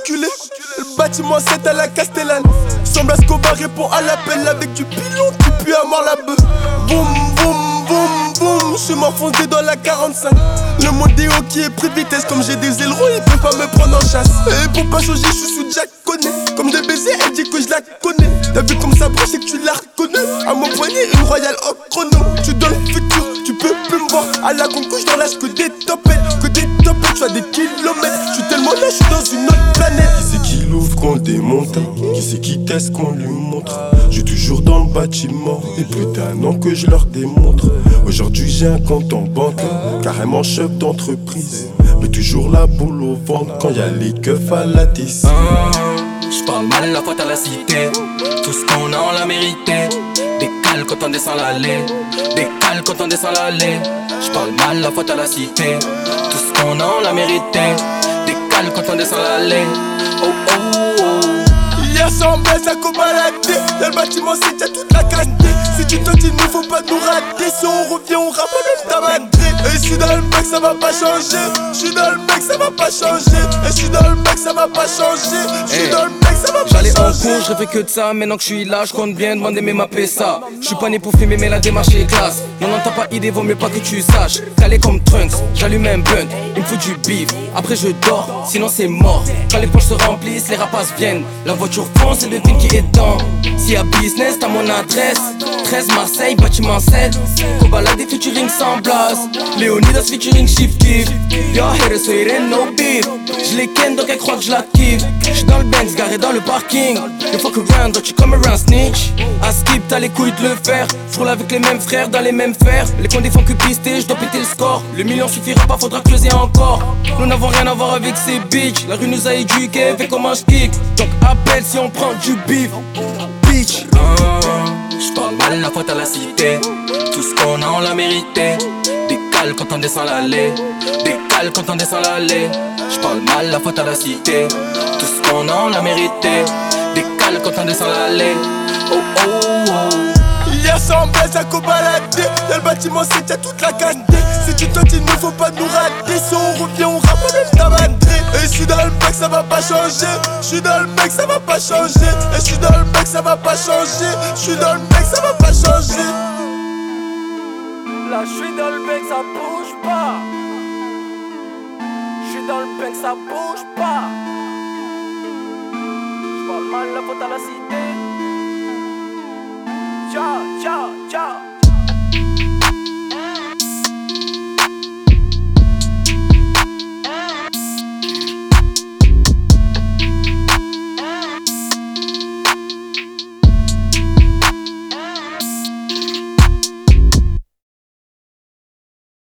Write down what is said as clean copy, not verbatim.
enculé. Le bâtiment 7 à la Castellane. Semble à ce qu'on va répondre à l'appel avec du pilon qui pue à mort la beuh. Boum, boum, boum, boum. J'suis m'enfoncé dans la 45. Le modéo qui est pris vitesse. Comme j'ai des ailerons, il peut pas me prendre en chasse. Et pour pas changer, j'suis sous Jack Connet. Comme des baisers, elle dit que je la connais. T'as vu comme ça broche et que tu la reconnais. À mon poignet, une royale au chrono. Tu dans le futur, tu peux plus me voir. À la concouche dans l'âge que des topettes. Que des topettes, j'fais des kilomètres. J'suis tellement là, j'suis dans une autre planète. Qui c'est qui l'ouvre qu'on démonte? Qui c'est qui teste qu'on lui montre? J'suis toujours dans le bâtiment. Et plus d'un an que je leur démontre. Aujourd'hui j'ai un compte en banque, carrément chef d'entreprise. Mais toujours la boule au ventre quand y'a les keufs à la tisse. J'parle mal, la faute à la cité. Tout ce qu'on a on l'a mérité. Décale quand on descend l'allée. Décale quand on descend l'allée. J'parle mal, la faute à la cité. Tout ce qu'on a on l'a mérité. Décale quand on descend l'allée. Oh oh oh. Hier sans baisse à co-balader. Dans le bâtiment c'est y'a toute la quantité. Si tu te dis il ne faut pas nous rater. Si on revient on rappe même ta madré. Et j'suis dans le mec ça va pas changer. J'suis dans le mec ça va pas changer. Et j'suis dans le mec ça va pas changer. J'suis dans le mec ça va pas changer. J'allais en cours, je rêvais que de ça. Maintenant que je suis là, je compte bien demander mes mappés ça. Je suis pas né pour filmer mais la démarche est classe. Non non t'as pas idée, vaut mieux pas que tu saches. Calé comme Trunks, j'allume un blunt. Il me faut du beef, après je dors, sinon c'est mort. Quand les poches se remplissent, les rapaces viennent. La voiture fonce et devine qui est dedans. S'il y a business, t'as mon adresse. 13 Marseille, bâtiment 7. Kobalade featuring sans blase. Léonidas featuring Chief Keef. Yo haters so it ain't no beef. Je les ken donc elle croit que je la kiffe. J'suis dans le Benz garé dans le parking. You fuck around, don't you come around snitch. À skip t'as les couilles de le faire. J'roule avec les mêmes frères dans les mêmes fers. Les condés font que pister, j'dois péter le score. Le million suffira pas, faudra creuser encore. Nous n'avons rien à voir avec ces bitches. La rue nous a éduqués, fait comment j'kick. Donc appelle si on prend du beef. Bitch. J'parle mal, la faute à la cité. Tout ce qu'on a on l'a mérité. Décale quand on descend l'allée. Décale quand on descend l'allée. J'parle mal, la faute à la cité. Tout ce qu'on a on l'a mérité. Décale quand on descend l'allée. Oh oh oh. Hier sans baisse à co-balader. Dans le bâtiment c'est y'a toute la quantité. Si tu te dis il ne faut pas nous rater. Si on revient on rappe même ta madré. Et j'suis dans le mec ça va pas changer. J'suis dans le mec ça va pas changer. Et j'suis dans le mec ça va pas changer. J'suis dans le mec ça va pas changer. Là j'suis dans le bec ça bouge pas. J'suis dans le bec ça bouge pas. J'parle mal, la faute à la cité. Ciao, ciao, ciao.